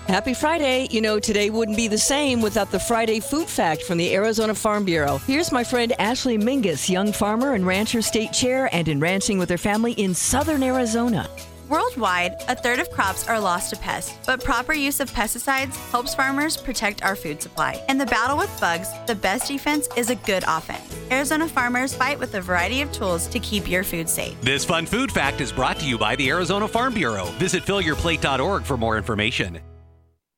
Happy Friday. You know, today wouldn't be the same without the Friday Food Fact from the Arizona Farm Bureau. Here's my friend Ashley Mingus, young farmer and rancher state chair and in ranching with her family in southern Arizona. Worldwide, a third of crops are lost to pests, but proper use of pesticides helps farmers protect our food supply. In the battle with bugs, the best defense is a good offense. Arizona farmers fight with a variety of tools to keep your food safe. This fun food fact is brought to you by the Arizona Farm Bureau. Visit fillyourplate.org for more information.